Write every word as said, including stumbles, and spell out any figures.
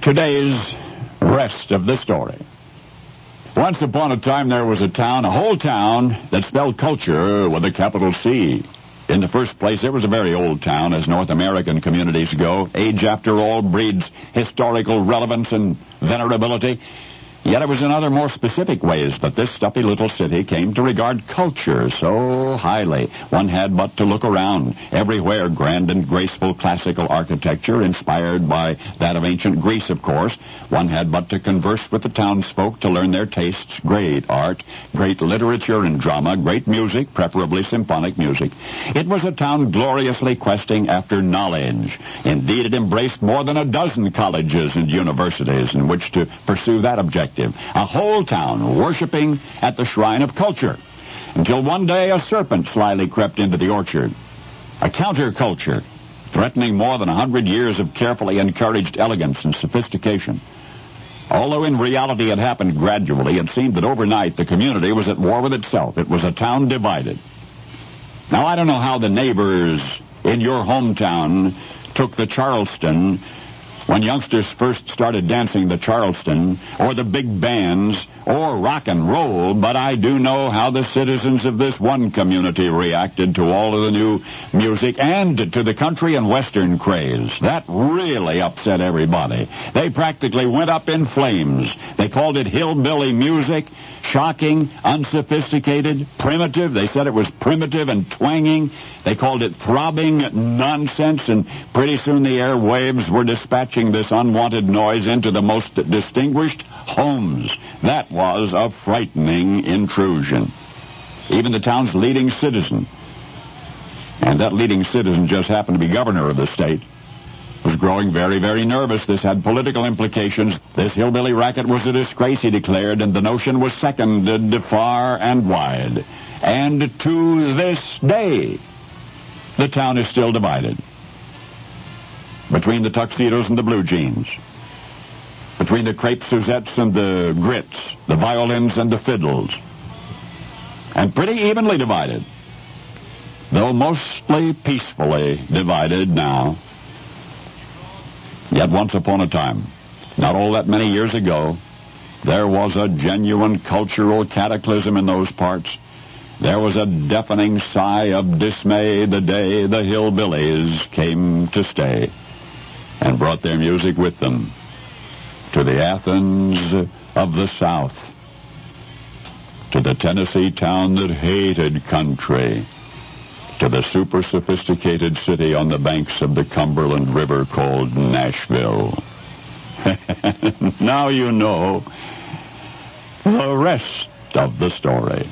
Today's rest of the story. Once upon a time there was a town, a whole town, that spelled culture with a capital C. In the first place, it was a very old town, as North American communities go. Age, after all, breeds historical relevance and venerability. Yet it was in other more specific ways that this stuffy little city came to regard culture so highly. One had but to look around. Everywhere grand and graceful classical architecture, inspired by that of ancient Greece, of course. One had but to converse with the townsfolk to learn their tastes. Great art, great literature and drama, great music, preferably symphonic music. It was a town gloriously questing after knowledge. Indeed, it embraced more than a dozen colleges and universities in which to pursue that objective. A whole town worshipping at the shrine of culture, until one day a serpent slyly crept into the orchard. A counterculture, threatening more than a hundred years of carefully encouraged elegance and sophistication. Although in reality it happened gradually, it seemed that overnight the community was at war with itself. It was a town divided. Now, I don't know how the neighbors in your hometown took the Charleston when youngsters first started dancing the Charleston, or the big bands, or rock and roll, but I do know how the citizens of this one community reacted to all of the new music and to the country and western craze. That really upset everybody. They practically went up in flames. They called it hillbilly music, shocking, unsophisticated, primitive. They said it was primitive and twanging. They called it throbbing nonsense, and pretty soon the airwaves were dispatching this unwanted noise into the most distinguished homes. That was a frightening intrusion. Even the town's leading citizen, and that leading citizen just happened to be governor of the state, was growing very, very nervous. This had political implications. This hillbilly racket was a disgrace, he declared, and the notion was seconded far and wide. And to this day, the town is still divided. Between the tuxedos and the blue jeans. Between the crepe Suzettes and the grits. The violins and the fiddles. And pretty evenly divided. Though mostly peacefully divided now. Yet once upon a time, not all that many years ago, there was a genuine cultural cataclysm in those parts. There was a deafening sigh of dismay the day the hillbillies came to stay and brought their music with them to the Athens of the South, to the Tennessee town that hated country, to the super-sophisticated city on the banks of the Cumberland River called Nashville. Now you know the rest of the story.